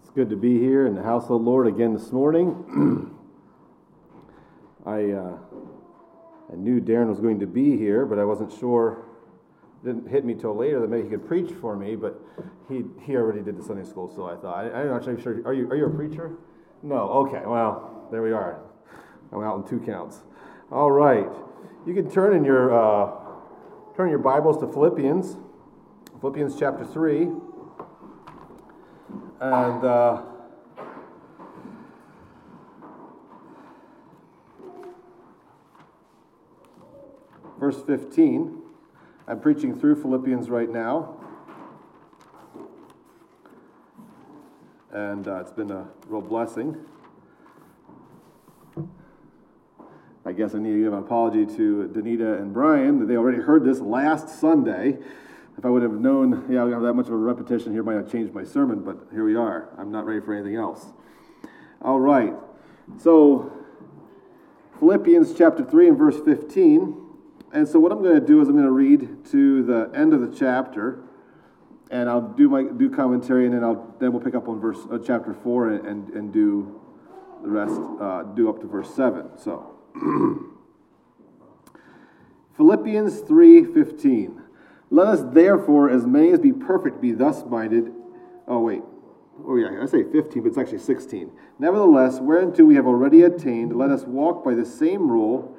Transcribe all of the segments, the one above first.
It's good to be here in the house of the Lord again this morning. I knew Darren was going to be here, but I wasn't sure. It didn't hit me till later that maybe he could preach for me, but he already did the Sunday school, so I thought. I'm not actually sure. Are you a preacher? No. Okay. Well, there we are. I'm out in 2 counts. All right. You can turn your Bibles to Philippians chapter 3. And verse 15, I'm preaching through Philippians right now. And it's been a real blessing. I guess I need to give an apology to Danita and Brian that they already heard this last Sunday. If I would have known, I don't have that much of a repetition here, might have changed my sermon, but here we are. I'm not ready for anything else. All right. So, Philippians chapter 3 and verse 15. And so what I'm going to do is I'm going to read to the end of the chapter, and I'll do commentary, and then we'll pick up on chapter 4 and do the rest, do up to verse 7. So, Philippians 3:15. Let us therefore, as many as be perfect, be thus minded. I say 15, but it's actually 16. Nevertheless, whereunto we have already attained, let us walk by the same rule.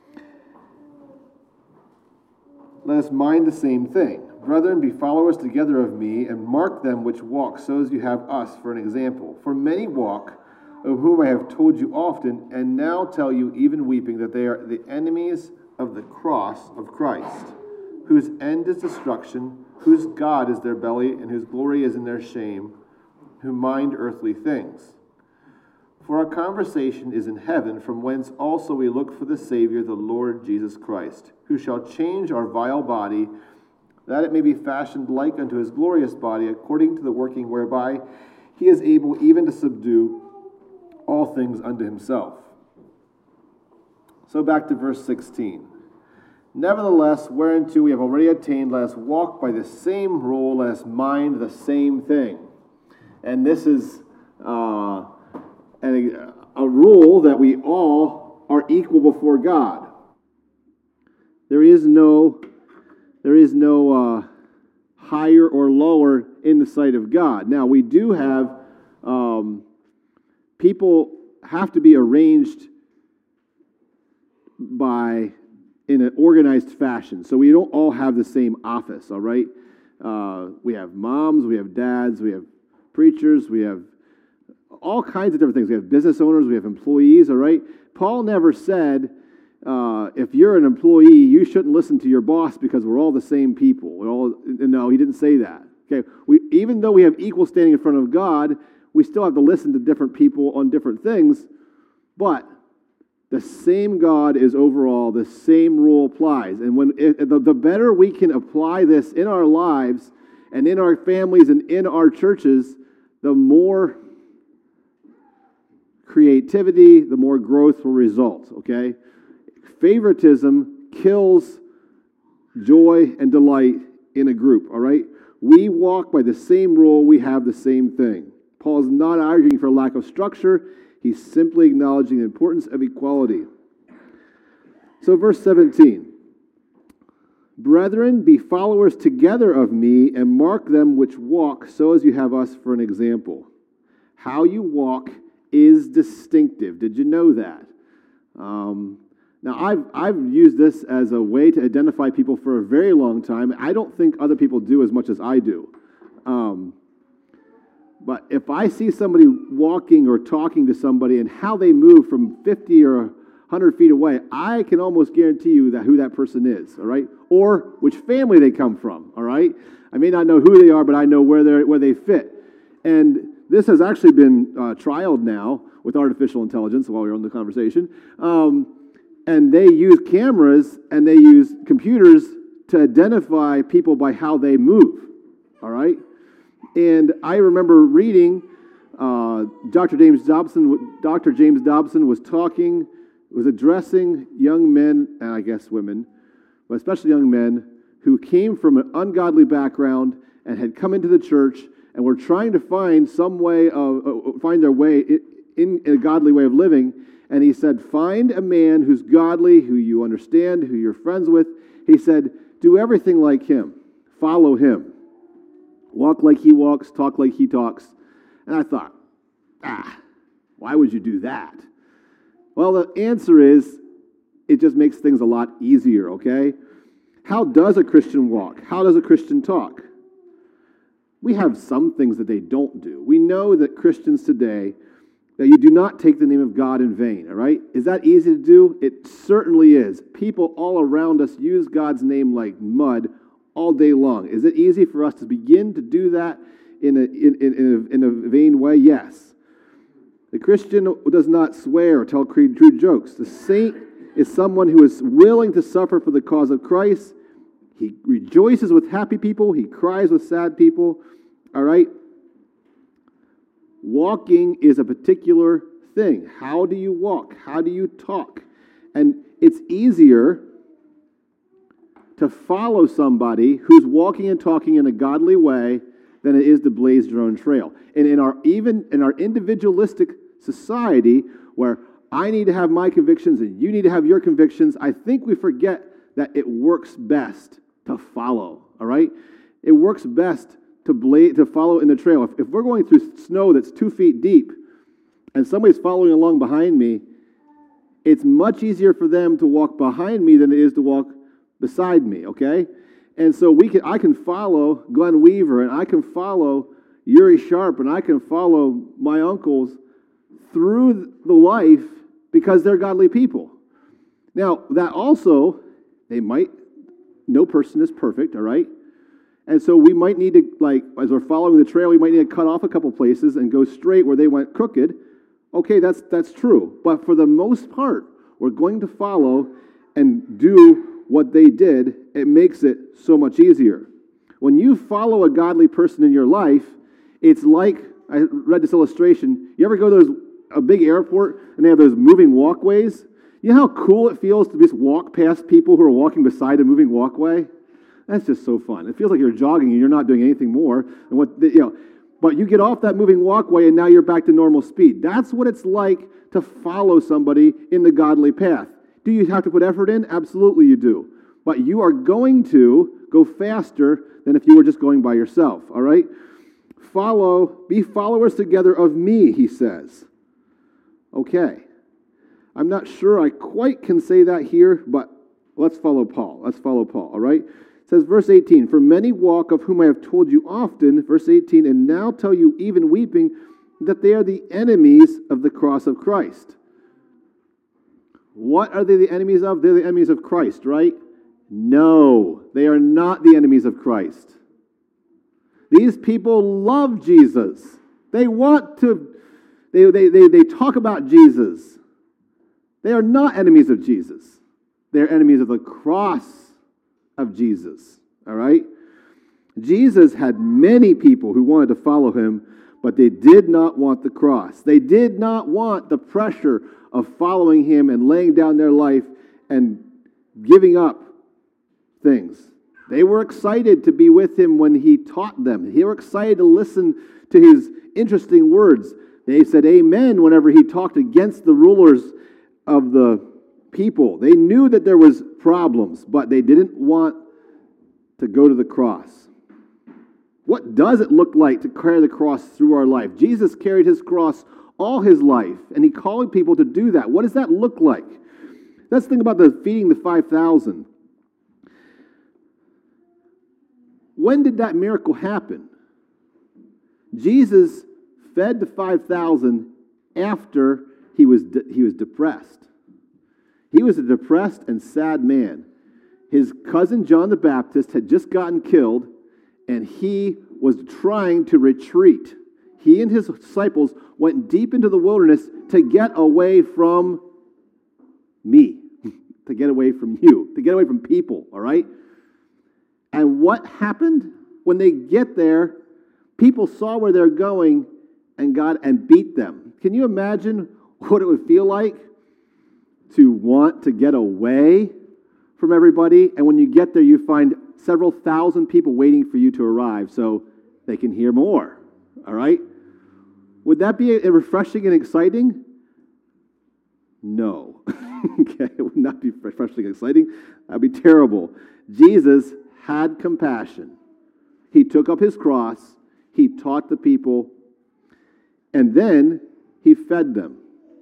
Let us mind the same thing. Brethren, be followers together of me, and mark them which walk, so as you have us for an example. For many walk, of whom I have told you often, and now tell you, even weeping, that they are the enemies of the cross of Christ, whose end is destruction, whose God is their belly, and whose glory is in their shame, who mind earthly things. For our conversation is in heaven, from whence also we look for the Savior, the Lord Jesus Christ, who shall change our vile body, that it may be fashioned like unto his glorious body, according to the working whereby he is able even to subdue all things unto himself. So back to verse 16. Nevertheless, whereunto we have already attained, let us walk by the same rule, let us mind the same thing. And this is a rule that we all are equal before God. There is no higher or lower in the sight of God. Now, we do have people have to be arranged in an organized fashion. So we don't all have the same office, all right? We have moms, we have dads, we have preachers, we have all kinds of different things. We have business owners, we have employees, all right? Paul never said, if you're an employee, you shouldn't listen to your boss because we're all the same people. No, he didn't say that. Okay, even though we have equal standing in front of God, we still have to listen to different people on different things, but the same God is overall, the same rule applies. And the better we can apply this in our lives and in our families and in our churches, the more creativity, the more growth will result, okay? Favoritism kills joy and delight in a group, all right? We walk by the same rule, we have the same thing. Paul is not arguing for lack of structure. He's simply acknowledging the importance of equality. So verse 17. Brethren, be followers together of me, and mark them which walk, so as you have us for an example. How you walk is distinctive. Did you know that? Now, I've used this as a way to identify people for a very long time. I don't think other people do as much as I do. But if I see somebody walking or talking to somebody and how they move from 50 or 100 feet away, I can almost guarantee you who that person is, all right? Or which family they come from, all right? I may not know who they are, but I know where they fit. And this has actually been trialed now with artificial intelligence while we're on the conversation. And they use cameras and they use computers to identify people by how they move, all right? And I remember reading Dr. James Dobson was addressing young men, and I guess women, but especially young men, who came from an ungodly background and had come into the church and were trying to find some way of, find their way in a godly way of living. And he said, find a man who's godly, who you understand, who you're friends with. He said, do everything like him. Follow him. Walk like he walks, talk like he talks. And I thought, why would you do that? Well, the answer is, it just makes things a lot easier, okay? How does a Christian walk? How does a Christian talk? We have some things that they don't do. We know that Christians today, that you do not take the name of God in vain, all right? Is that easy to do? It certainly is. People all around us use God's name like mud all day long. Is it easy for us to begin to do that in a vain way? Yes. The Christian does not swear or tell crude jokes. The saint is someone who is willing to suffer for the cause of Christ. He rejoices with happy people. He cries with sad people. All right? Walking is a particular thing. How do you walk? How do you talk? And it's easier to follow somebody who's walking and talking in a godly way than it is to blaze your own trail. And in our individualistic society, where I need to have my convictions and you need to have your convictions, I think we forget that it works best to follow, all right? It works best to follow in the trail. If we're going through snow that's 2 feet deep and somebody's following along behind me, it's much easier for them to walk behind me than it is to walk beside me, okay? And so I can follow Glenn Weaver, and I can follow Yuri Sharp, and I can follow my uncles through the life because they're godly people. Now, that also, no person is perfect, all right? And so we might need to, as we're following the trail, we might need to cut off a couple places and go straight where they went crooked. Okay, that's true. But for the most part, we're going to follow and do what they did. It makes it so much easier. When you follow a godly person in your life, it's like, I read this illustration. You ever go to a big airport and they have those moving walkways? You know how cool it feels to just walk past people who are walking beside a moving walkway? That's just so fun. It feels like you're jogging and you're not doing anything more. But you get off that moving walkway and now you're back to normal speed. That's what it's like to follow somebody in the godly path. Do you have to put effort in? Absolutely you do. But you are going to go faster than if you were just going by yourself, all right? Be followers together of me, he says. Okay. I'm not sure I quite can say that here, but let's follow Paul. All right? It says, verse 18, for many walk, of whom I have told you often, verse 18, and now tell you even weeping, that they are the enemies of the cross of Christ. What are they the enemies of? They're the enemies of Christ, right? No, they are not the enemies of Christ. These people love Jesus. They talk about Jesus. They are not enemies of Jesus. They're enemies of the cross of Jesus, all right? Jesus had many people who wanted to follow him, but they did not want the cross. They did not want the pressure of following him and laying down their life and giving up things. They were excited to be with him when he taught them. They were excited to listen to his interesting words. They said amen whenever he talked against the rulers of the people. They knew that there was problems, but they didn't want to go to the cross. What does it look like to carry the cross through our life? Jesus carried his cross all his life, and he called people to do that. What does that look like? Let's think about feeding the 5,000. When did that miracle happen? Jesus fed the 5,000 after he was depressed. He was a depressed and sad man. His cousin John the Baptist had just gotten killed, and he was trying to retreat. He and his disciples went deep into the wilderness to get away from me, to get away from you, to get away from people, all right? And what happened? When they get there, people saw where they're going and beat them. Can you imagine what it would feel like to want to get away from everybody? And when you get there, you find several thousand people waiting for you to arrive so they can hear more. all right? Would that be refreshing and exciting? No. Okay, it would not be refreshing and exciting. That would be terrible. Jesus had compassion. He took up his cross, he taught the people, and then he fed them.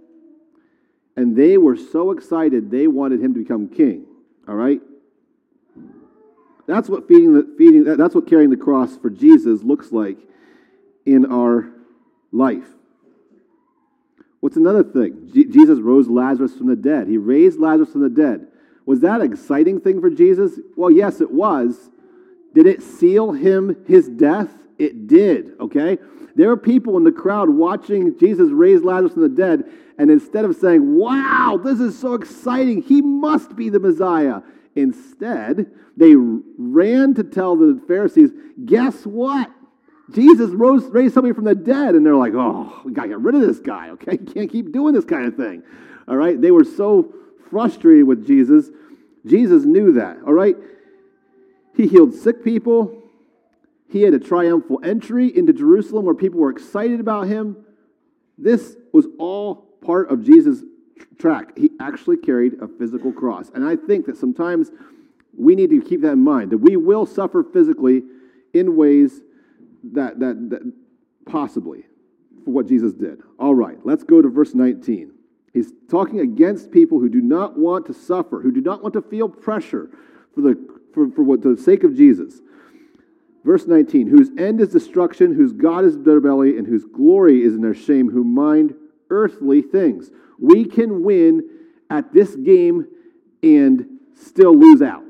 And they were so excited, they wanted him to become king, all right? That's what that's what carrying the cross for Jesus looks like in our life. What's another thing? Jesus rose Lazarus from the dead. He raised Lazarus from the dead. Was that an exciting thing for Jesus? Well, yes, it was. Did it seal him his death? It did, okay? There were people in the crowd watching Jesus raise Lazarus from the dead, and instead of saying, wow, this is so exciting, he must be the Messiah, instead, they ran to tell the Pharisees, guess what? Jesus raised somebody from the dead, and they're like, oh, we got to get rid of this guy, okay? You can't keep doing this kind of thing, all right? They were so frustrated with Jesus. Jesus knew that, all right? He healed sick people. He had a triumphal entry into Jerusalem where people were excited about him. This was all part of Jesus' track. He actually carried a physical cross. And I think that sometimes we need to keep that in mind, that we will suffer physically in ways that possibly for what Jesus did. All right, let's go to verse 19. He's talking against people who do not want to suffer, who do not want to feel pressure for the sake of Jesus. Verse 19, whose end is destruction, whose God is their belly, and whose glory is in their shame, who mind earthly things. We can win at this game and still lose out.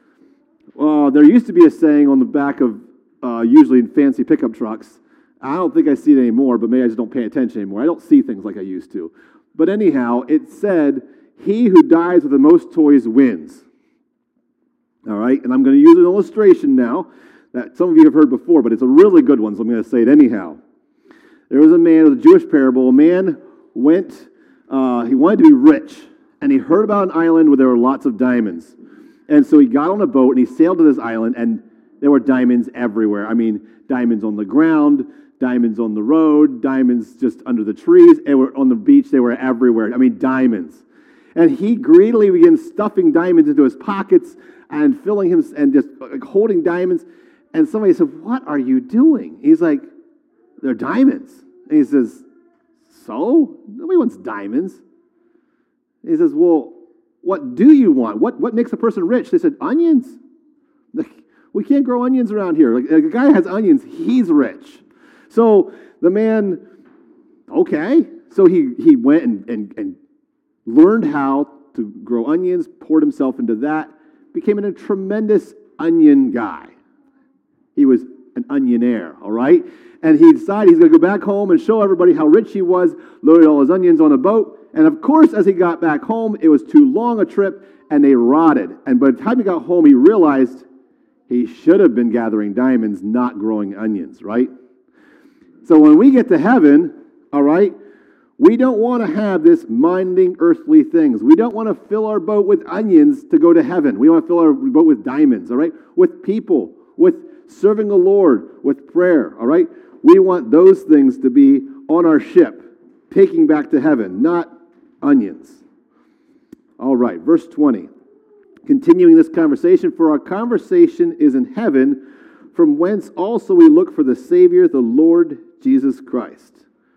There used to be a saying on the back of usually in fancy pickup trucks. I don't think I see it anymore, but maybe I just don't pay attention anymore. I don't see things like I used to. But anyhow, it said, he who dies with the most toys wins. All right, and I'm going to use an illustration now that some of you have heard before, but it's a really good one, so I'm going to say it anyhow. There was a man, with a Jewish parable. A man went, he wanted to be rich, and he heard about an island where there were lots of diamonds. And so he got on a boat, and he sailed to this island, and there were diamonds everywhere. I mean, diamonds on the ground, diamonds on the road, diamonds just under the trees, and on the beach, they were everywhere. I mean, diamonds. And he greedily began stuffing diamonds into his pockets and filling him and just holding diamonds. And somebody said, what are you doing? He's like, they're diamonds. And he says, so? Nobody wants diamonds. And he says, well, what do you want? What makes a person rich? They said, onions. We can't grow onions around here. Like, a guy has onions, he's rich. So the man, okay. So he went and learned how to grow onions, poured himself into that, became a tremendous onion guy. He was an onionaire, all right? And he decided he's going to go back home and show everybody how rich he was, loaded all his onions on a boat. And of course, as he got back home, it was too long a trip, and they rotted. And by the time he got home, he realized he should have been gathering diamonds, not growing onions, right? So when we get to heaven, all right, we don't want to have this minding earthly things. We don't want to fill our boat with onions to go to heaven. We want to fill our boat with diamonds, all right? With people, with serving the Lord, with prayer, all right? We want those things to be on our ship, taking back to heaven, not onions. All right, verse 20. Continuing this conversation, for our conversation is in heaven, from whence also we look for the Savior, the Lord Jesus Christ.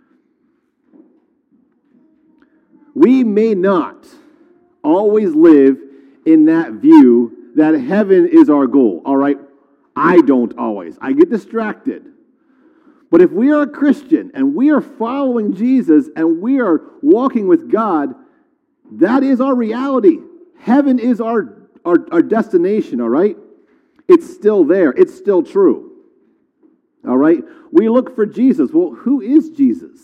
We may not always live in that view that heaven is our goal, all right? I don't always. I get distracted. But if we are a Christian and we are following Jesus and we are walking with God, that is our reality. Heaven is our destination, all right? It's still there. It's still true. All right? We look for Jesus. Well, who is Jesus?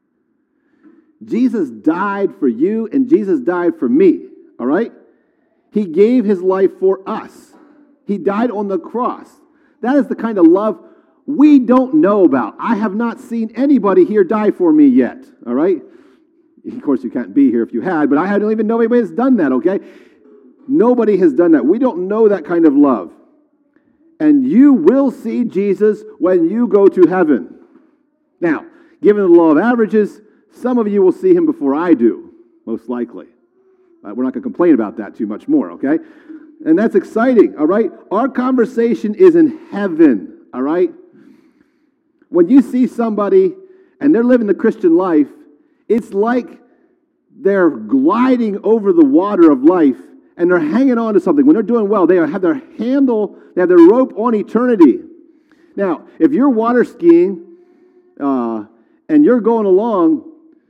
Jesus died for you and Jesus died for me, all right? He gave his life for us. He died on the cross. That is the kind of love we don't know about. I have not seen anybody here die for me yet, all right? Of course, you can't be here if you had, but I don't even know anybody that's done that, okay? Nobody has done that. We don't know that kind of love. And you will see Jesus when you go to heaven. Now, given the law of averages, some of you will see him before I do, most likely. We're not going to complain about that too much more, okay? And that's exciting, all right? Our conversation is in heaven, all right? When you see somebody and they're living the Christian life, it's like they're gliding over the water of life and they're hanging on to something. When they're doing well, they have their rope on eternity. Now, if you're water skiing and you're going along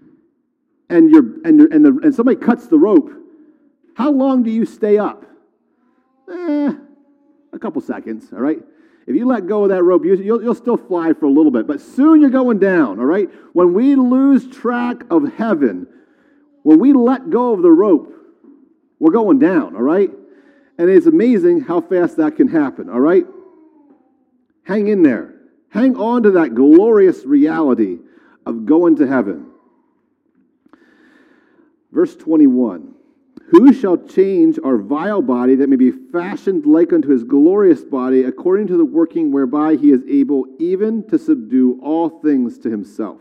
and somebody cuts the rope, how long do you stay up? A couple seconds, all right? If you let go of that rope, you'll still fly for a little bit, but soon you're going down, all right? When we lose track of heaven, when we let go of the rope, we're going down, all right? And it's amazing how fast that can happen, all right? Hang in there. Hang on to that glorious reality of going to heaven. Verse 21. Who shall change our vile body that may be fashioned like unto his glorious body, according to the working whereby he is able even to subdue all things to himself?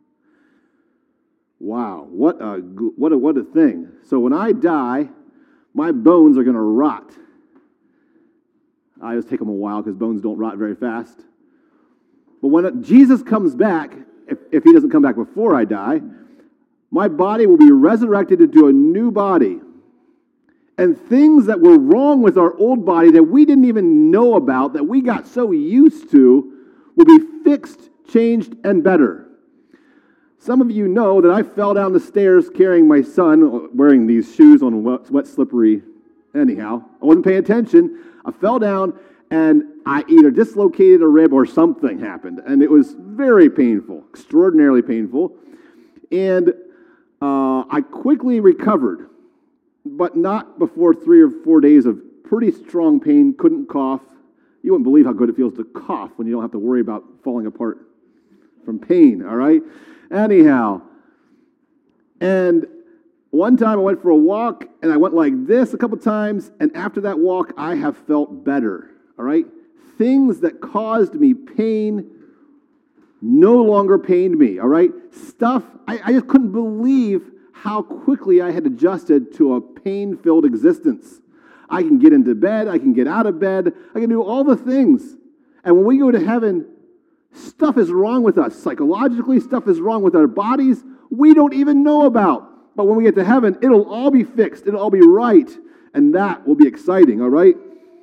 Wow, what a thing. So when I die, my bones are going to rot. I just take them a while because bones don't rot very fast. But when Jesus comes back, if he doesn't come back before I die, my body will be resurrected into a new body. And things that were wrong with our old body that we didn't even know about, that we got so used to, will be fixed, changed, and better. Some of you know that I fell down the stairs carrying my son, wearing these shoes on wet, slippery, anyhow. I wasn't paying attention. I fell down, and I either dislocated a rib or something happened. And it was very painful, extraordinarily painful. And I quickly recovered, but not before 3 or 4 days of pretty strong pain, couldn't cough. You wouldn't believe how good it feels to cough when you don't have to worry about falling apart from pain, all right? Anyhow, and one time I went for a walk, and I went like this a couple times, and after that walk, I have felt better, all right? Things that caused me pain no longer pained me, all right? Stuff, I just couldn't believe how quickly I had adjusted to a pain-filled existence. I can get into bed, I can get out of bed, I can do all the things. And when we go to heaven, stuff is wrong with us. Psychologically, stuff is wrong with our bodies we don't even know about. But when we get to heaven, it'll all be fixed, it'll all be right, and that will be exciting, all right?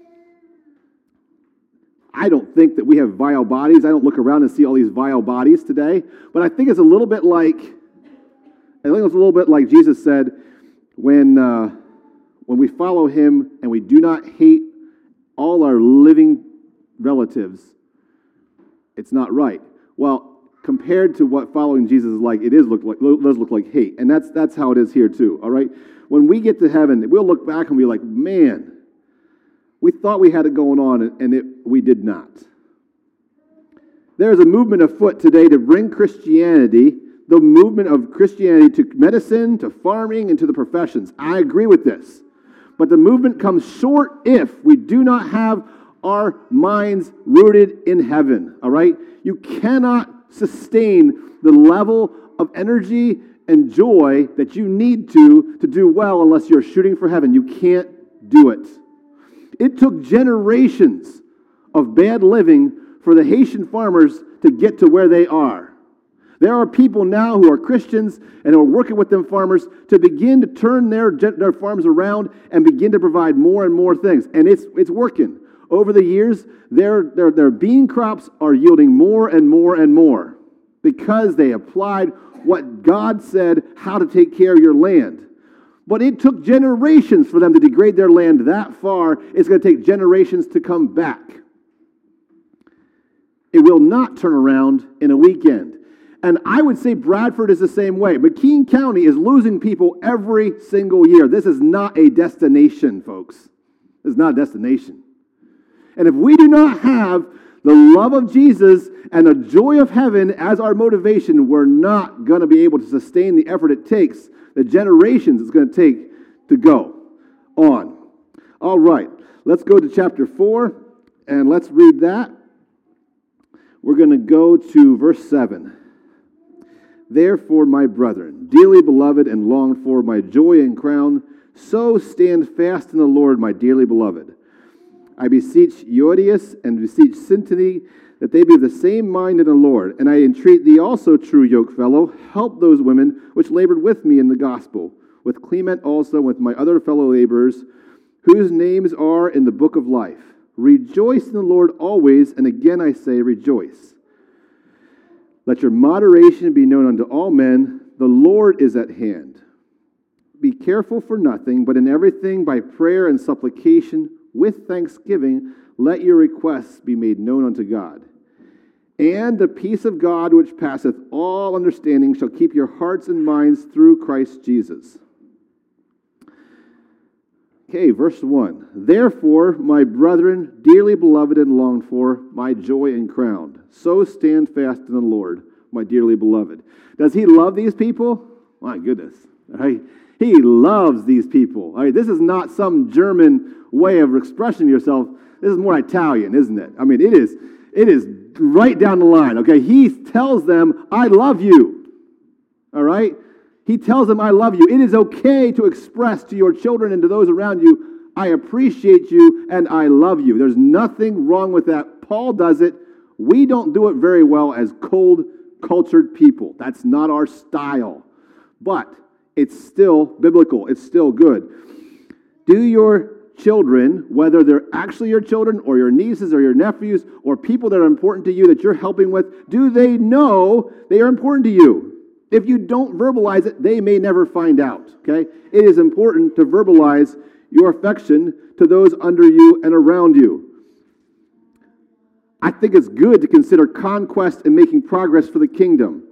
I don't think that we have vile bodies. I don't look around and see all these vile bodies today, but I think it's a little bit like Jesus said when we follow him and we do not hate all our living relatives, it's not right. Well, compared to what following Jesus is like, does look like hate, and that's how it is here too. All right, when we get to heaven, we'll look back and be like, man, we thought we had it going on, and we did not. There is a movement afoot today to bring Christianity, the movement of Christianity, to medicine, to farming, and to the professions. I agree with this. But the movement comes short if we do not have our minds rooted in heaven, all right? You cannot sustain the level of energy and joy that you need to do well unless you're shooting for heaven. You can't do it. It took generations of bad living for the Haitian farmers to get to where they are. There are people now who are Christians and who are working with them farmers to begin to turn their farms around and begin to provide more and more things. And it's working. Over the years, their bean crops are yielding more and more and more because they applied what God said, how to take care of your land. But it took generations for them to degrade their land that far. It's going to take generations to come back. It will not turn around in a weekend. And I would say Bradford is the same way. McKean County is losing people every single year. This is not a destination, folks. This is not a destination. And if we do not have the love of Jesus and the joy of heaven as our motivation, we're not going to be able to sustain the effort it takes, the generations it's going to take to go on. All right, let's go to chapter 4, and let's read that. We're going to go to verse 7. Therefore, my brethren, dearly beloved and longed for, my joy and crown, so stand fast in the Lord, my dearly beloved. I beseech Euodias and beseech Syntyche that they be of the same mind in the Lord. And I entreat thee also, true yokefellow, help those women which labored with me in the gospel, with Clement also, and with my other fellow laborers, whose names are in the book of life. Rejoice in the Lord always, and again I say, rejoice. Let your moderation be known unto all men. The Lord is at hand. Be careful for nothing, but in everything by prayer and supplication with thanksgiving, let your requests be made known unto God. And the peace of God, which passeth all understanding, shall keep your hearts and minds through Christ Jesus. Okay, verse 1. Therefore, my brethren, dearly beloved and longed for, my joy and crown, so stand fast in the Lord, my dearly beloved. Does he love these people? My goodness. Right? He loves these people. Right? This is not some German way of expressing yourself. This is more Italian, isn't it? I mean, it is right down the line. Okay, he tells them, I love you. All right? He tells them, I love you. It is okay to express to your children and to those around you, I appreciate you and I love you. There's nothing wrong with that. Paul does it. We don't do it very well as cold, cultured people. That's not our style. But it's still biblical. It's still good. Do your children, whether they're actually your children or your nieces or your nephews or people that are important to you that you're helping with, do they know they are important to you? If you don't verbalize it, they may never find out, okay? It is important to verbalize your affection to those under you and around you. I think it's good to consider conquest and making progress for the kingdom.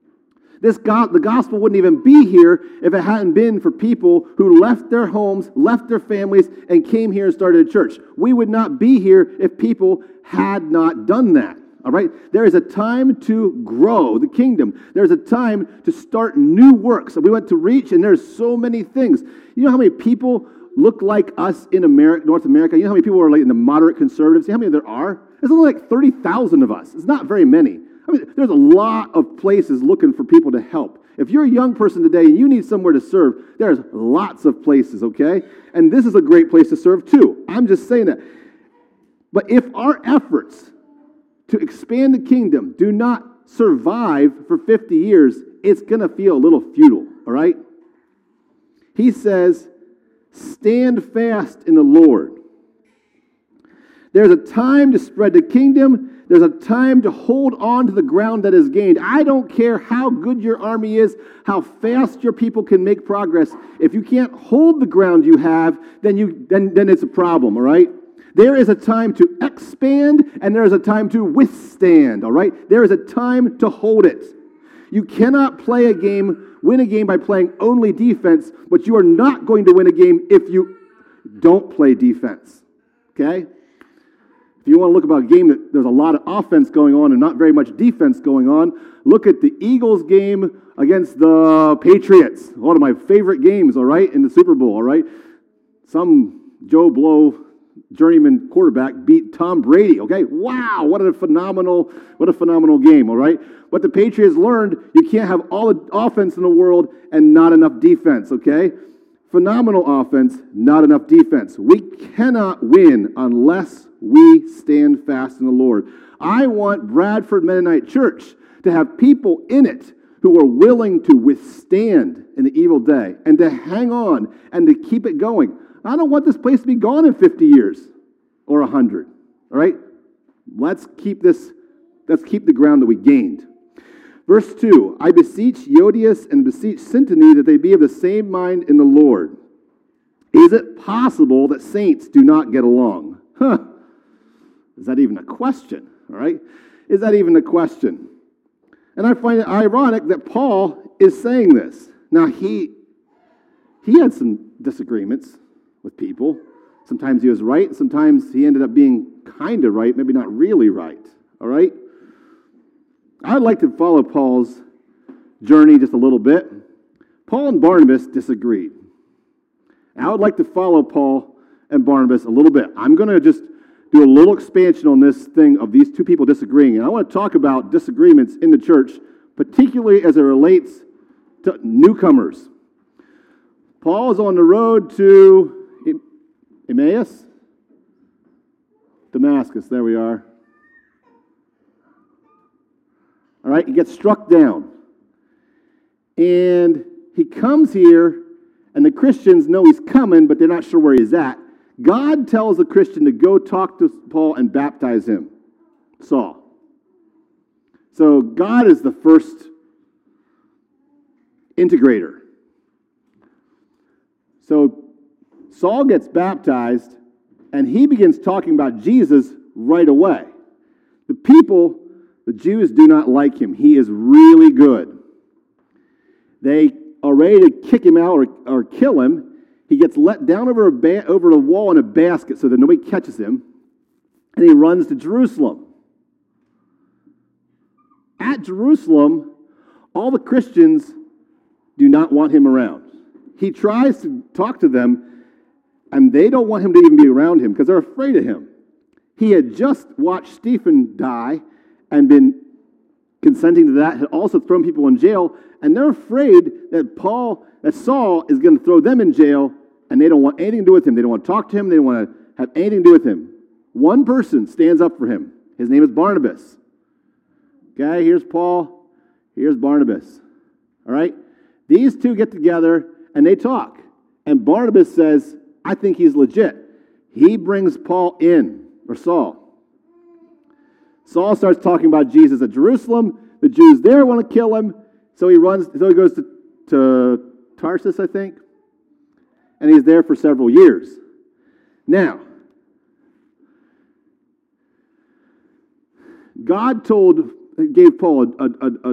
The gospel wouldn't even be here if it hadn't been for people who left their homes, left their families, and came here and started a church. We would not be here if people had not done that. All right? There is a time to grow the kingdom. There's a time to start new works. We went to Reach, and there's so many things. You know how many people look like us in America, North America? You know how many people are like in the moderate conservatives? You know how many there are? There's only like 30,000 of us. It's not very many. I mean, there's a lot of places looking for people to help. If you're a young person today and you need somewhere to serve, there's lots of places, okay? And this is a great place to serve too. I'm just saying that. But if our efforts to expand the kingdom do not survive for 50 years, it's going to feel a little futile, all right? He says, stand fast in the Lord. There's a time to spread the kingdom. There's a time to hold on to the ground that is gained. I don't care how good your army is, how fast your people can make progress. If you can't hold the ground you have, then it's a problem, all right? There is a time to expand, and there is a time to withstand, all right? There is a time to hold it. You cannot win a game by playing only defense, but you are not going to win a game if you don't play defense, okay? If you want to look about a game that there's a lot of offense going on and not very much defense going on, look at the Eagles game against the Patriots. One of my favorite games, all right, in the Super Bowl, all right? Some Joe Blow journeyman quarterback beat Tom Brady, okay? Wow, what a phenomenal game, all right? But the Patriots learned you can't have all the offense in the world and not enough defense, okay? Phenomenal offense, not enough defense. We cannot win unless we stand fast in the Lord. I want Bradford Mennonite Church to have people in it who are willing to withstand in the evil day and to hang on and to keep it going. I don't want this place to be gone in 50 years or 100, all right? Let's keep the ground that we gained. Verse 2, I beseech Euodias and beseech Syntyche that they be of the same mind in the Lord. Is it possible that saints do not get along? Is that even a question, all right? Is that even a question? And I find it ironic that Paul is saying this. Now, he had some disagreements with people. Sometimes he was right, sometimes he ended up being kind of right, maybe not really right, all right? I'd like to follow Paul's journey just a little bit. Paul and Barnabas disagreed. I would like to follow Paul and Barnabas a little bit. I'm going to just do a little expansion on this thing of these two people disagreeing. And I want to talk about disagreements in the church, particularly as it relates to newcomers. Paul is on the road to Emmaus? Damascus, there we are. All right, he gets struck down. And he comes here, and the Christians know he's coming, but they're not sure where he's at. God tells the Christian to go talk to Paul and baptize him, Saul. So God is the first integrator. So Saul gets baptized, and he begins talking about Jesus right away. The people, the Jews, do not like him. He is really good. They are ready to kick him out or kill him. He gets let down over the wall in a basket so that nobody catches him, and he runs to Jerusalem. At Jerusalem, all the Christians do not want him around. He tries to talk to them, and they don't want him to even be around him because they're afraid of him. He had just watched Stephen die and been consenting to that, had also thrown people in jail, and they're afraid that Saul is going to throw them in jail, and they don't want anything to do with him. They don't want to talk to him. They don't want to have anything to do with him. One person stands up for him. His name is Barnabas. Okay, here's Paul. Here's Barnabas. All right? These two get together, and they talk. And Barnabas says, I think he's legit. He brings Paul in, or Saul. Saul starts talking about Jesus at Jerusalem. The Jews there want to kill him. So he goes to Tarsus, I think. And he's there for several years. Now, God gave Paul a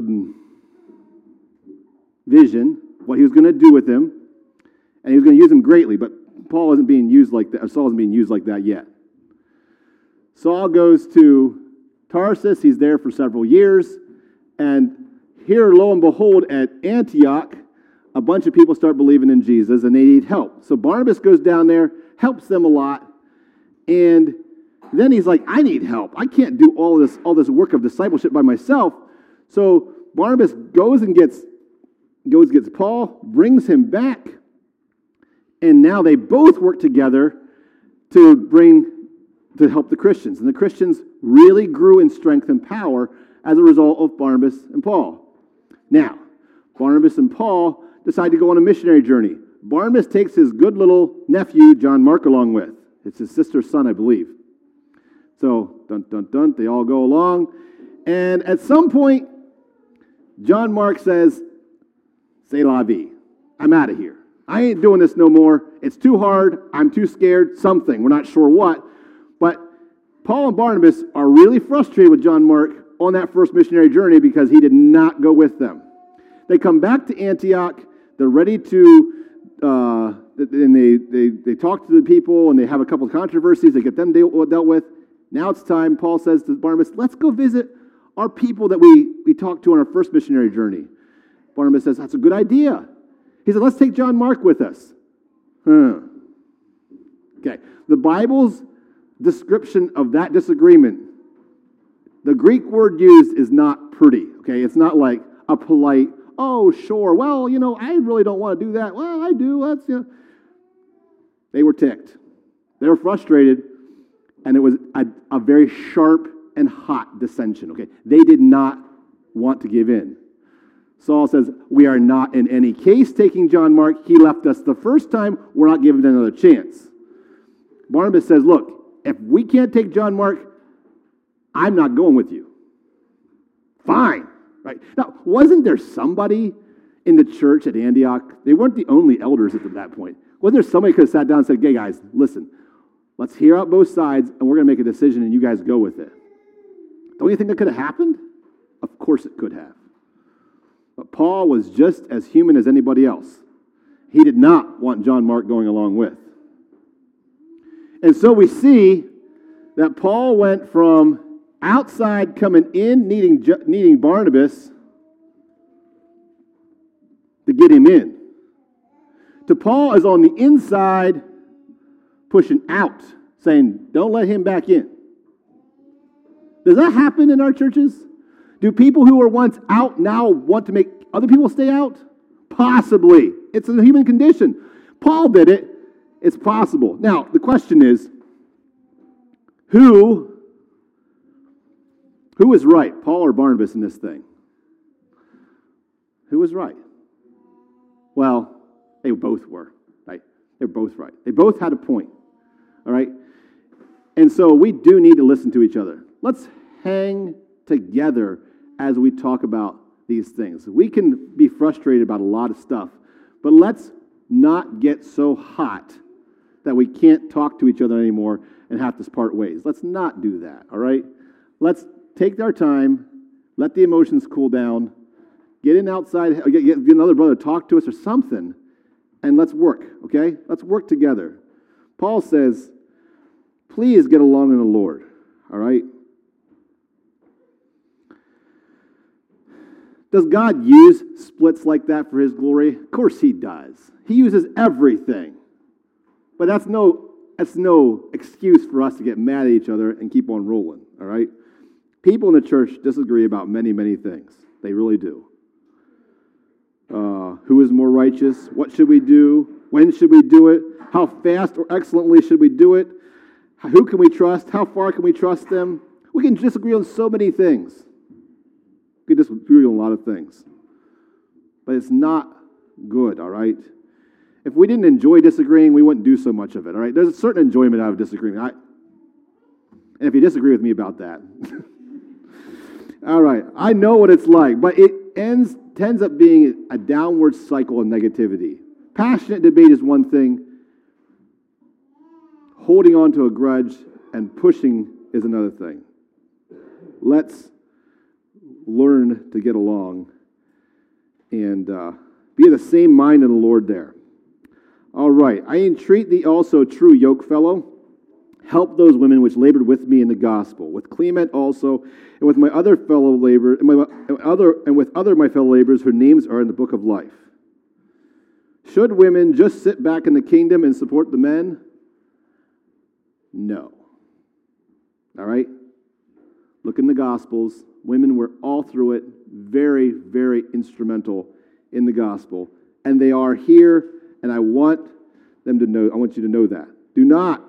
vision, what he was going to do with him, and he was going to use him greatly, but Saul isn't being used like that yet. Saul goes to Tarsus. He's there for several years, and here, lo and behold, at Antioch, a bunch of people start believing in Jesus, and they need help. So Barnabas goes down there, helps them a lot, and then he's like, I need help. I can't do all this work of discipleship by myself. So Barnabas goes and gets Paul, brings him back, and now they both work together to help the Christians. And the Christians really grew in strength and power as a result of Barnabas and Paul. Now, Barnabas and Paul decide to go on a missionary journey. Barnabas takes his good little nephew, John Mark, along with. It's his sister's son, I believe. So, dun, dun, dun, they all go along. And at some point, John Mark says, C'est la vie. I'm out of here. I ain't doing this no more. It's too hard. I'm too scared. Something. We're not sure what. But Paul and Barnabas are really frustrated with John Mark on that first missionary journey because he did not go with them. They come back to Antioch. They're ready to, and they talk to the people, and they have a couple of controversies. They get them dealt with. Now it's time. Paul says to Barnabas, let's go visit our people that we talked to on our first missionary journey. Barnabas says, that's a good idea. He said, let's take John Mark with us. Okay. The Bible's description of that disagreement, the Greek word used is not pretty. Okay. It's not like a polite, oh, sure, well, I really don't want to do that. Well, I do. They were ticked. They were frustrated, and it was a very sharp and hot dissension. Okay. They did not want to give in. Saul says, we are not in any case taking John Mark. He left us the first time. We're not giving him another chance. Barnabas says, look, if we can't take John Mark, I'm not going with you. Fine. Right? Now, wasn't there somebody in the church at Antioch? They weren't the only elders at that point. Wasn't there somebody who could have sat down and said, hey, guys, listen, let's hear out both sides, and we're going to make a decision, and you guys go with it. Don't you think that could have happened? Of course it could have. But Paul was just as human as anybody else. He did not want John Mark going along with. And so we see that Paul went from outside coming in, needing Barnabas to get him in, to Paul is on the inside pushing out, saying, don't let him back in. Does that happen in our churches? Do people who were once out now want to make other people stay out? Possibly. It's a human condition. Paul did it. It's possible. Now, the question is, who was right, Paul or Barnabas in this thing? Who was right? Well, they both were, right? They're both right. They both had a point, all right? And so we do need to listen to each other. Let's hang together as we talk about these things. We can be frustrated about a lot of stuff, but let's not get so hot that we can't talk to each other anymore and have to part ways. Let's not do that, all right? Let's take our time, let the emotions cool down, get in outside, get another brother to talk to us or something, and let's work, okay? Let's work together. Paul says, please get along in the Lord, all right? Does God use splits like that for his glory? Of course he does. He uses everything. But that's no excuse for us to get mad at each other and keep on rolling, all right? People in the church disagree about many, many things. They really do. Who is more righteous? What should we do? When should we do it? How fast or excellently should we do it? Who can we trust? How far can we trust them? We can disagree on so many things. We can disagree on a lot of things. But it's not good, all right? If we didn't enjoy disagreeing, we wouldn't do so much of it, all right? There's a certain enjoyment out of disagreeing. And if you disagree with me about that, all right, I know what it's like, but it tends up being a downward cycle of negativity. Passionate debate is one thing. Holding on to a grudge and pushing is another thing. Let's learn to get along and be of the same mind in the Lord there. All right. I entreat thee also, true yoke fellow, help those women which labored with me in the gospel, with Clement also, and with my other fellow laborers, and with other my fellow laborers whose names are in the book of life. Should women just sit back in the kingdom and support the men? No. All right? Look in the Gospels. Women were all through it, very, very instrumental in the gospel. And they are here, and I want you to know that. Do not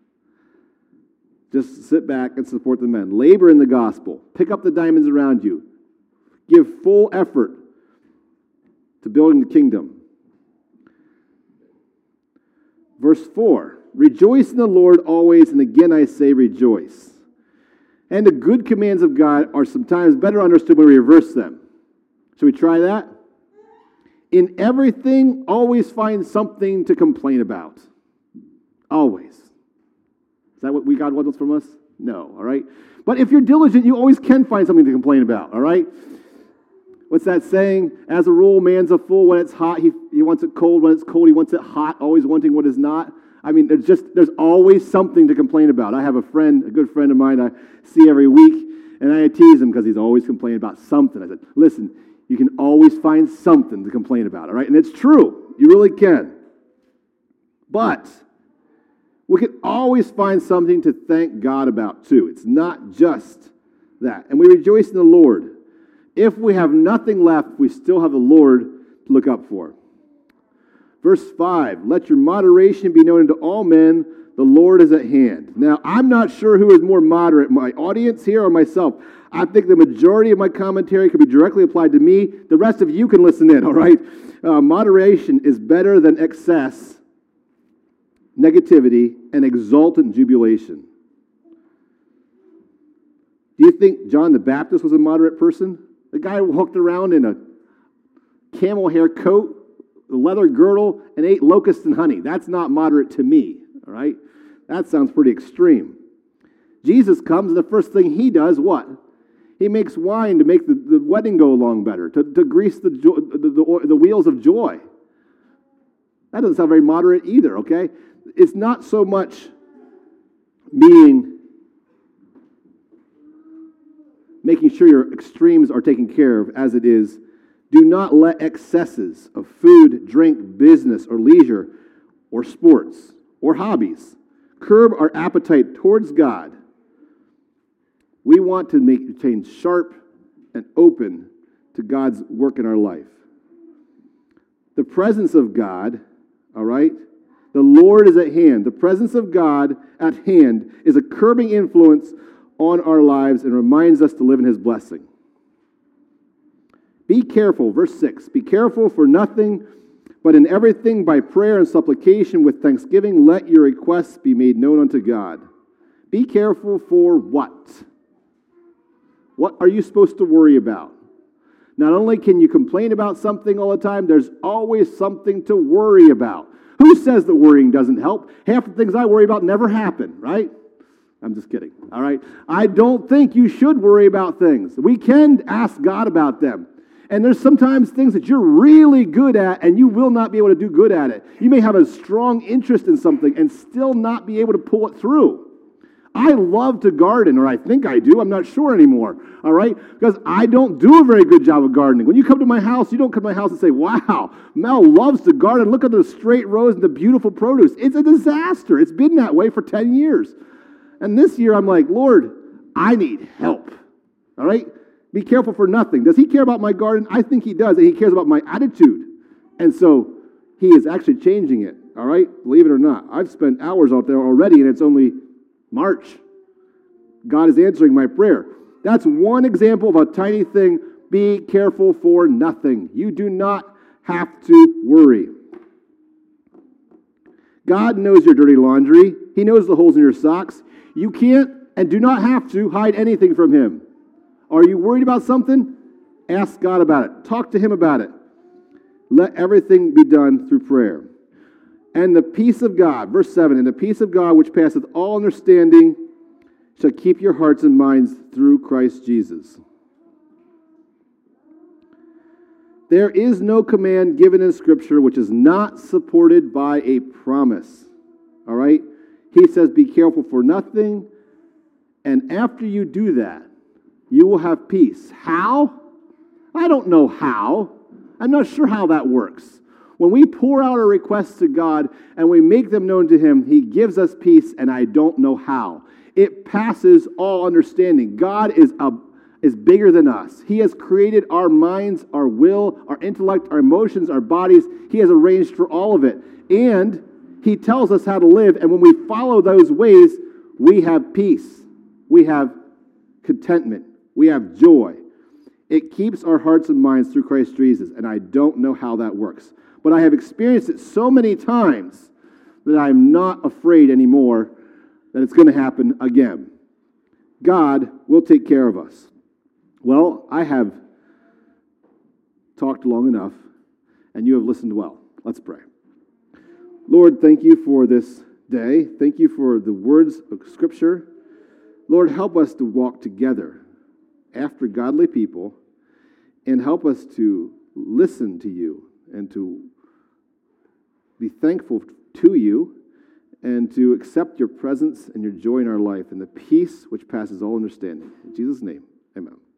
just sit back and support the men. Labor in the gospel. Pick up the diamonds around you. Give full effort to building the kingdom. Verse 4, rejoice in the Lord always, and again I say rejoice. And the good commands of God are sometimes better understood when we reverse them. Should we try that? In everything, always find something to complain about. Always. Is that what God wants from us? No, all right? But if you're diligent, you always can find something to complain about, all right? What's that saying? As a rule, man's a fool when it's hot. He wants it cold. When it's cold, he wants it hot, always wanting what is not. I mean, there's always something to complain about. I have a good friend of mine I see every week, and I tease him because he's always complaining about something. I said, listen, you can always find something to complain about, all right? And it's true. You really can. But we can always find something to thank God about, too. It's not just that. And we rejoice in the Lord. If we have nothing left, we still have the Lord to look up for. Verse 5, let your moderation be known unto all men, the Lord is at hand. Now, I'm not sure who is more moderate, my audience here or myself. I think the majority of my commentary could be directly applied to me. The rest of you can listen in, all right? Moderation is better than excess, negativity, and exultant jubilation. Do you think John the Baptist was a moderate person? The guy walked around in a camel hair coat, a leather girdle, and ate locusts and honey. That's not moderate to me, all right? That sounds pretty extreme. Jesus comes, and the first thing he does, what? He makes wine to make the wedding go along better, to grease the wheels of joy. That doesn't sound very moderate either, okay? It's not so much making sure your extremes are taken care of as it is, do not let excesses of food, drink, business, or leisure, or sports, or hobbies curb our appetite towards God. We want to maintain sharp, and open to God's work in our life. The presence of God, all right? The Lord is at hand. The presence of God at hand is a curbing influence on our lives and reminds us to live in His blessing. Be careful, verse 6, be careful for nothing, but in everything by prayer and supplication with thanksgiving, let your requests be made known unto God. Be careful for what? What are you supposed to worry about? Not only can you complain about something all the time, there's always something to worry about. Who says that worrying doesn't help? Half the things I worry about never happen, right? I'm just kidding, all right? I don't think you should worry about things. We can ask God about them. And there's sometimes things that you're really good at and you will not be able to do good at it. You may have a strong interest in something and still not be able to pull it through. I love to garden, or I think I do. I'm not sure anymore, all right? Because I don't do a very good job of gardening. When you come to my house, you don't come to my house and say, wow, Mel loves to garden. Look at the straight rows and the beautiful produce. It's a disaster. It's been that way for 10 years. And this year I'm like, Lord, I need help, all right? Be careful for nothing. Does He care about my garden? I think He does, and He cares about my attitude. And so He is actually changing it, all right? Believe it or not. I've spent hours out there already, and it's only March. God is answering my prayer. That's one example of a tiny thing. Be careful for nothing. You do not have to worry. God knows your dirty laundry. He knows the holes in your socks. You can't and do not have to hide anything from Him. Are you worried about something? Ask God about it. Talk to Him about it. Let everything be done through prayer. And the peace of God, verse 7, and the peace of God which passeth all understanding shall keep your hearts and minds through Christ Jesus. There is no command given in Scripture which is not supported by a promise. All right? He says, be careful for nothing. And after you do that, you will have peace. How? I don't know how. I'm not sure how that works. When we pour out our requests to God and we make them known to Him, He gives us peace, and I don't know how. It passes all understanding. God is bigger than us. He has created our minds, our will, our intellect, our emotions, our bodies. He has arranged for all of it. And He tells us how to live, and when we follow those ways, we have peace. We have contentment. We have joy. It keeps our hearts and minds through Christ Jesus, and I don't know how that works. But I have experienced it so many times that I'm not afraid anymore that it's going to happen again. God will take care of us. Well, I have talked long enough, and you have listened well. Let's pray. Lord, thank you for this day. Thank you for the words of Scripture. Lord, help us to walk together after godly people, and help us to listen to you and to be thankful to you and to accept your presence and your joy in our life and the peace which passes all understanding. In Jesus' name, amen.